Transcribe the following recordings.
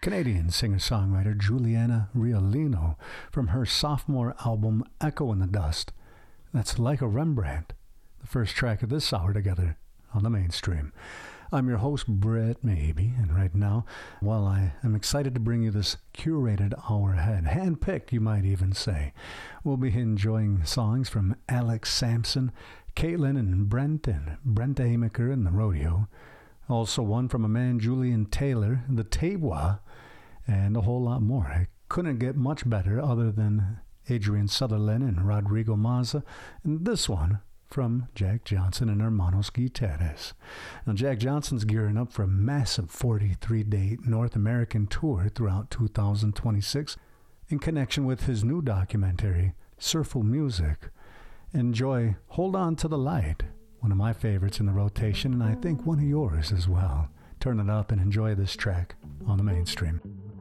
Canadian singer-songwriter Juliana Riolino from her sophomore album Echo in the Dust. That's Like a Rembrandt, the first track of this hour together on the Mainstream. I'm your host, Brett Maybe, and right now, while I am excited to bring you this curated hour ahead, handpicked you might even say, we'll be enjoying songs from Alex Sampson, Caitlin and Brent Amaker and the Rodeo, also one from a man, Julian Taylor, the Tewa, and a whole lot more. It couldn't get much better other than Adrian Sutherland and Rodrigo Mazza, and this one from Jack Johnson and Hermanos Guitares. Now, Jack Johnson's gearing up for a massive 43-day North American tour throughout 2026 in connection with his new documentary, Surful Music. Enjoy Hold On to the Light, one of my favorites in the rotation, and I think one of yours as well. Turn it up and enjoy this track on the Mainstream.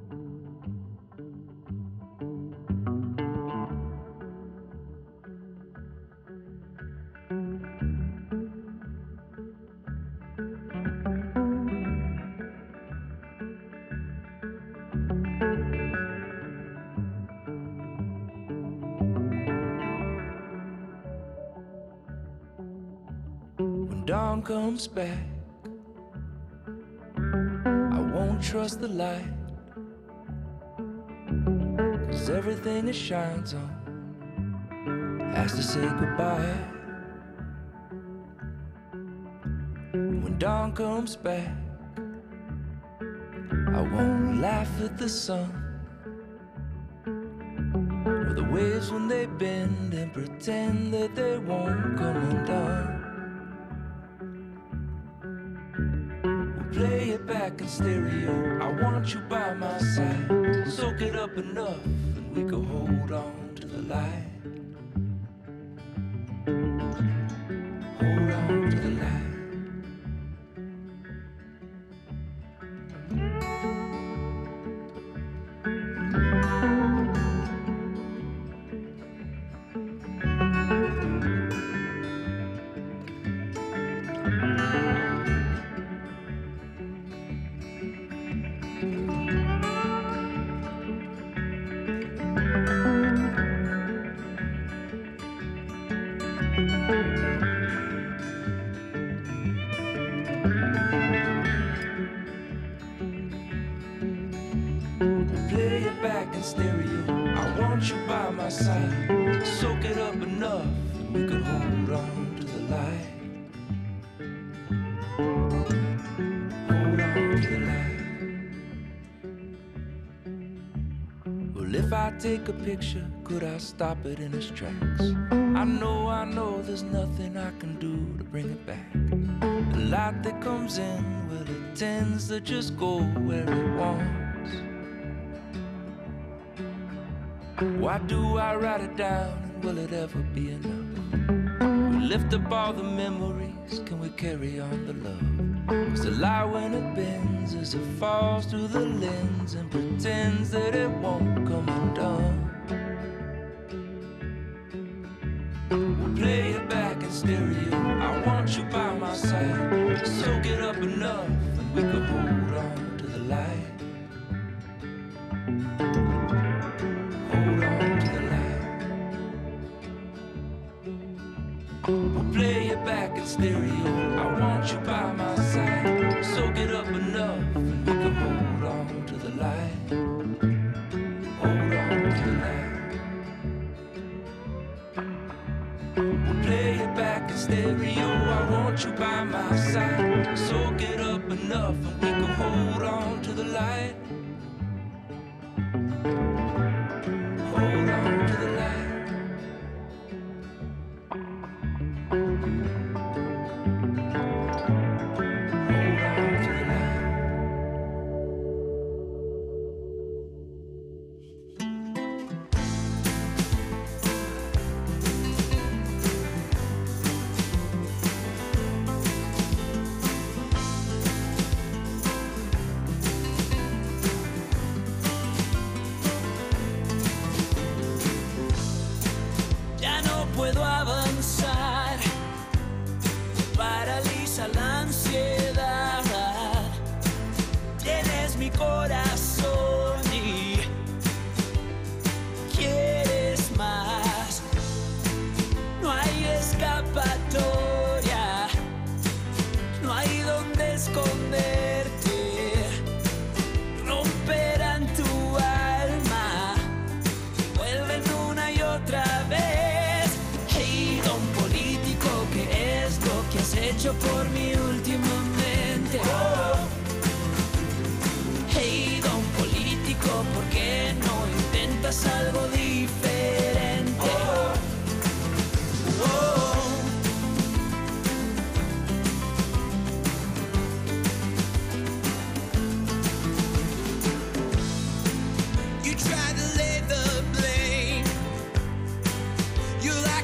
Dawn comes back, I won't trust the light, 'cause everything it shines on has to say goodbye. When dawn comes back, I won't laugh at the sun or the waves when they bend and pretend that they won't come undone. Play it back in stereo, I want you by my side. Soak it up enough and we can hold on to the light. Hold on to the light. Take a picture, could I stop it in its tracks? I know, there's nothing I can do to bring it back. The light that comes in, well, it tends to just go where it wants. Why do I write it down, and will it ever be enough? We lift up all the memories, can we carry on the love? 'Cause the light when it bends as it falls through the lens and pretends that it won't come undone. We'll play it back in stereo, I want you by my side. Soak it up enough and we can hold on to the light. Hold on to the light. We'll play it back in stereo, I want you by my side. Soak it up enough and we can hold on to the light. Hold on to the light. We'll play it back in stereo, I want you by my side. Soak it up enough and we can hold on to the light. Hold on to the light. mi corazón.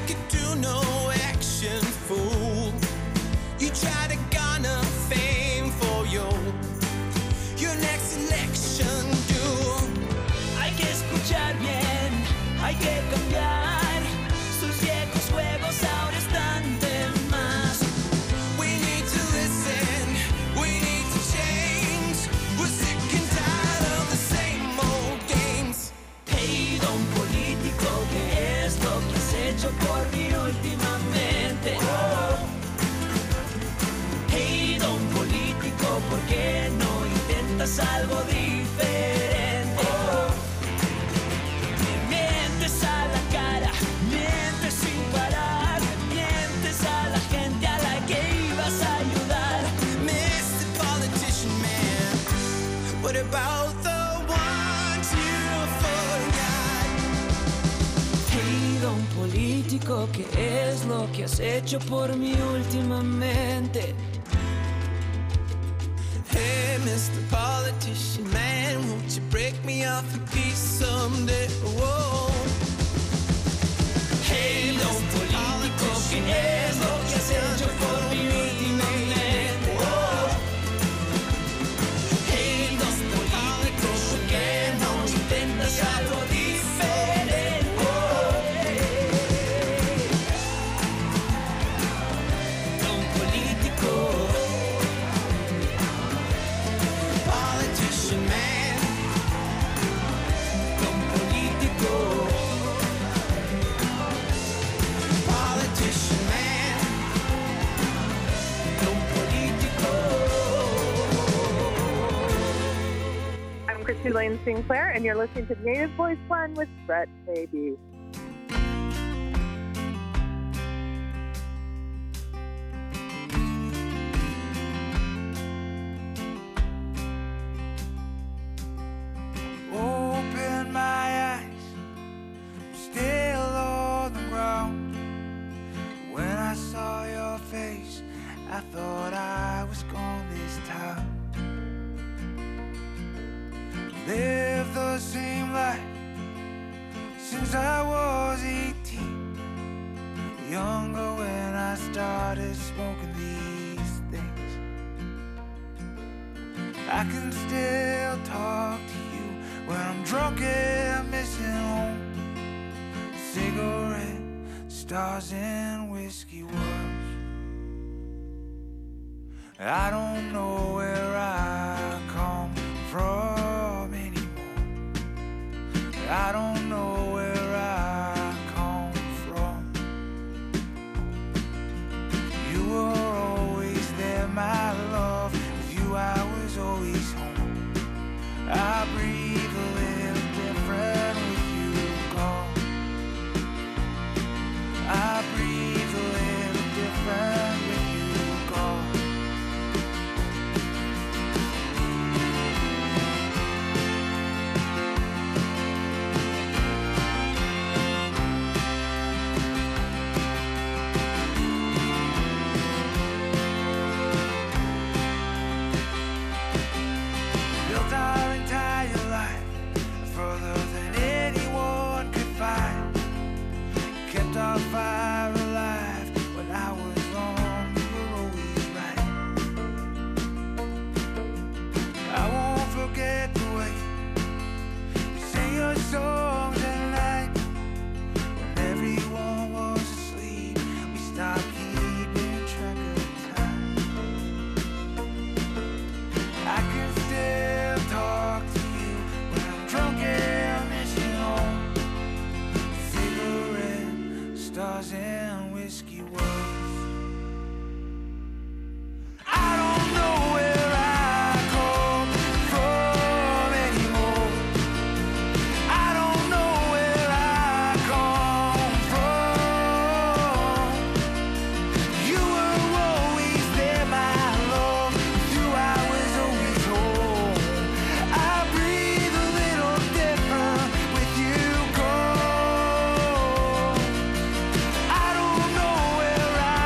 could do no action, fool. You try to garner fame for your next election, do. Hay que escuchar bien, hay que cambiar. Sus viejos juegos ahora están de más. We need to listen, we need to change. We're sick and tired of the same old games. Hey, don político, ¿qué es lo que has hecho por mí últimamente? Hey, don político, ¿por qué no intentas algo diferente? Me mientes a la cara, mientes sin parar, mientes a la gente a la que ibas a ayudar. Mr. Politician Man, what about the ones you forgot? Hey, don político, ¿qué es lo que has hecho por mí últimamente? Hey, Mr. Politician Man, won't you break me off a piece someday? Whoa. Hey, don político, ¿qué es lo que has hecho por mí últimamente? Hey, don político, ¿por qué no intentas algo diferente? Don político, Politician Man, don político. politician man. Don político. I'm Christy Lane Sinclair, and you're listening to Native Voice One with Brett Baby. Open my eyes, I'm still on the ground. When I saw your face, I thought I was gone this time. Lived the same life since I was 18. Younger when I started smoking these things. I can still talk to you when I'm drunk and missing home. Cigarette, stars and whiskey words. I don't know where I come from anymore. I don't know where I come from. You were always there, my love. With you I was always home. I breathe a little different with you gone. I breathe a little different with you gone. Built our entire life further than anyone could find. Kept our fire alive when I was wrong, you were always right. I won't forget the way you sang your songs at night. When everyone was asleep, we stopped keeping track of time. I can still talk to you when I'm drunk and missing home. Cigarette, stars and whiskey words. I don't know where I come from anymore. I don't know where I come from. You were always there, my love. With you I was always home. I breathe a little different with you gone. I don't know where I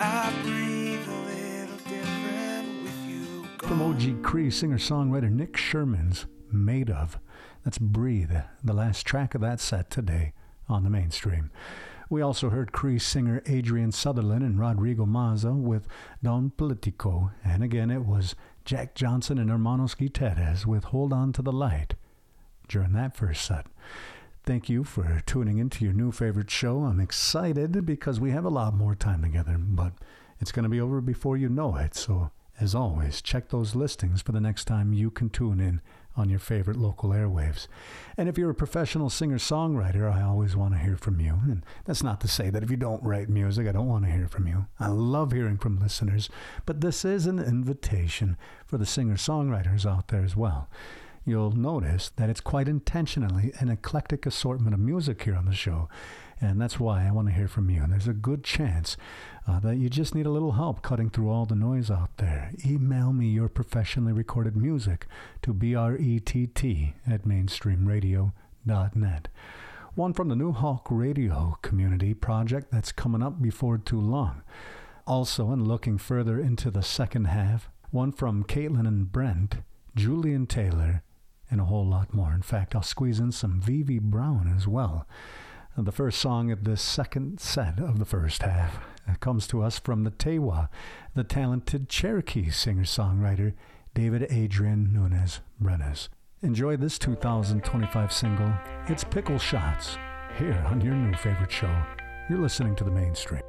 I breathe a little different with you gone. From OG Cree singer-songwriter Nick Sherman's Made Of. That's Breathe, the last track of that set today on the Mainstream. We also heard Cree singer Adrian Sutherland and Rodrigo Mazza with Don Politico, and again it was Jack Johnson and Hermanos Guitierrez with Hold On to the Light during that first set. Thank you for tuning into your new favorite show. I'm excited because we have a lot more time together, but it's going to be over before you know it. So, as always, check those listings for the next time you can tune in on your favorite local airwaves. And if you're a professional singer-songwriter, I always want to hear from you. And that's not to say that if you don't write music, I don't want to hear from you. I love hearing from listeners, but this is an invitation for the singer-songwriters out there as well. You'll notice that it's quite intentionally an eclectic assortment of music here on the show, and that's why I want to hear from you. And there's a good chance that you just need a little help cutting through all the noise out there. Email me your professionally recorded music to brett@mainstreamradio.net. One from the New Hawk Radio Community project that's coming up before too long. Also, and looking further into the second half, one from Caitlin and Brent, Julian Taylor, and a whole lot more. In fact, I'll squeeze in some Vivi Brown as well. And the first song of the second set of the first half comes to us from the Tewa, the talented Cherokee singer-songwriter David Adrian Nunez Brenes. Enjoy this 2025 single, It's Pickle Shots, here on your new favorite show. You're listening to The Mainstream.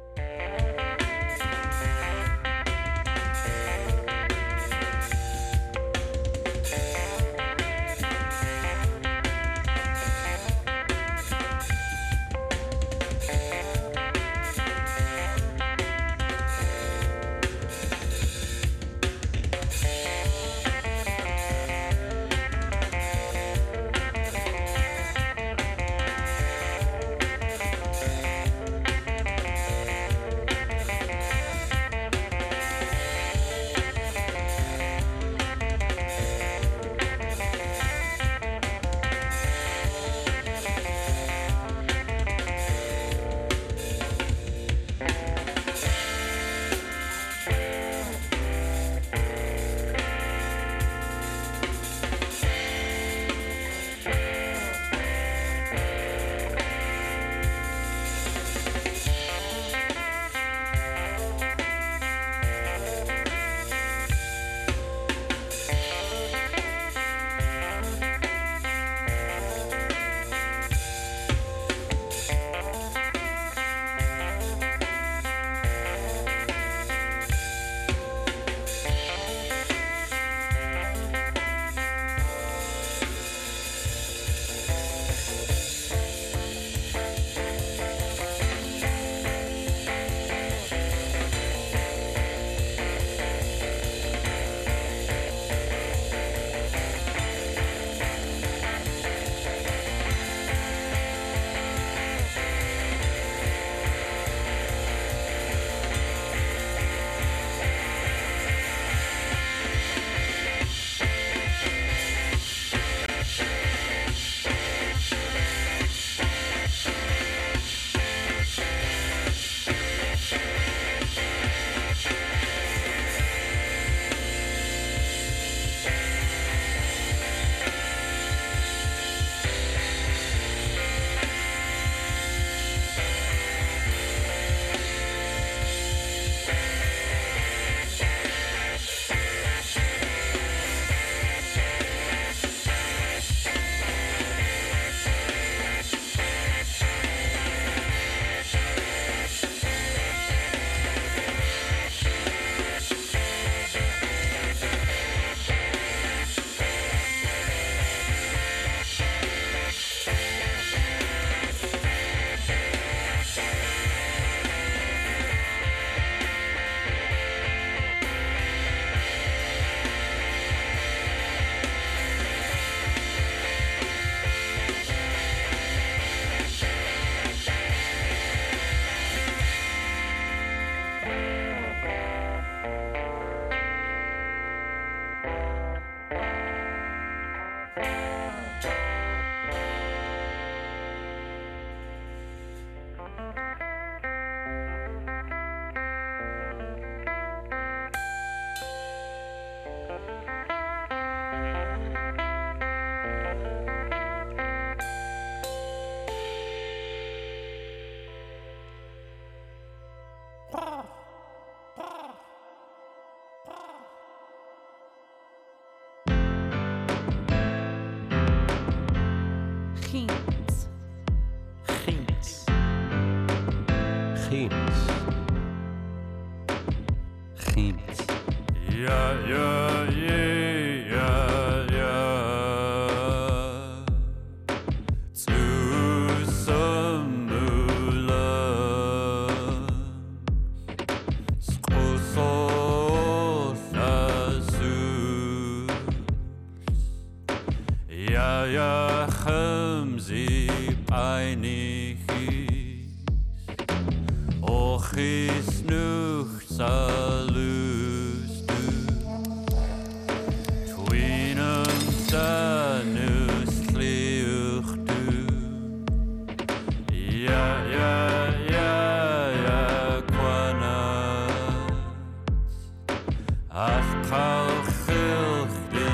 Ginds. Ginds. Ginds. Ginds. Ja, ja, ja, ja. Ja, خمزي بعينيكي أخيس نخسالوس دو توينم سانوس ليوخ دو ja, kwanat Ach kalch chilch di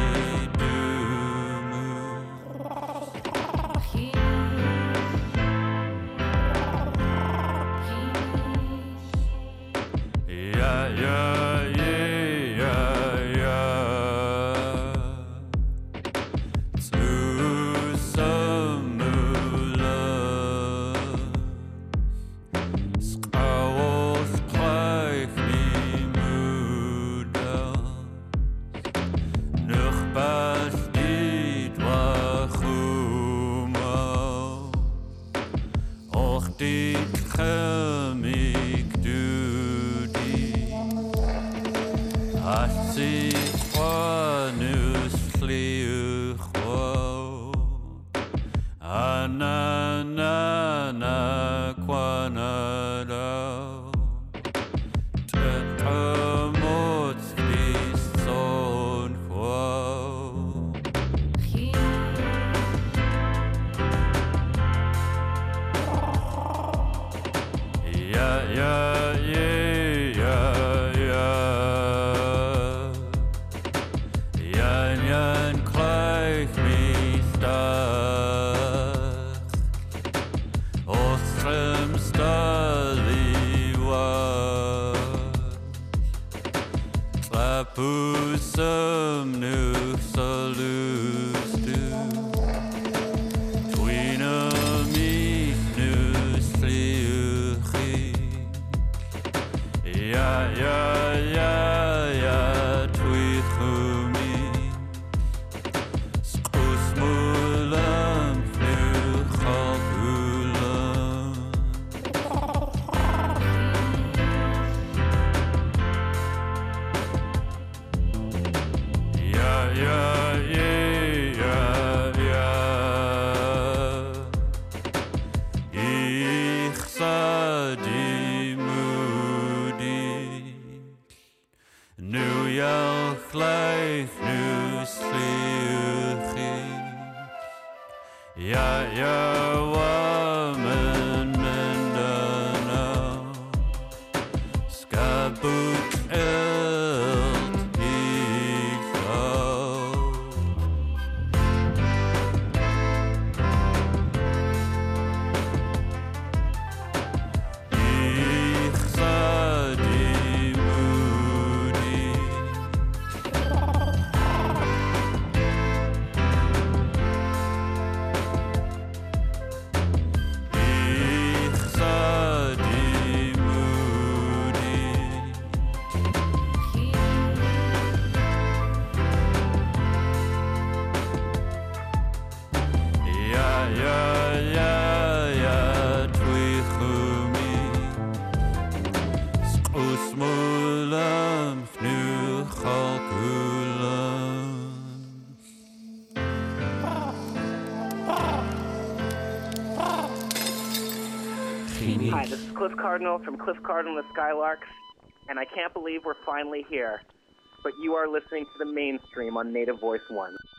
Hi, this is Cliff Cardinal from Cliff Cardinal and the Skylarks, and I can't believe we're finally here. But you are listening to the mainstream on Native Voice One.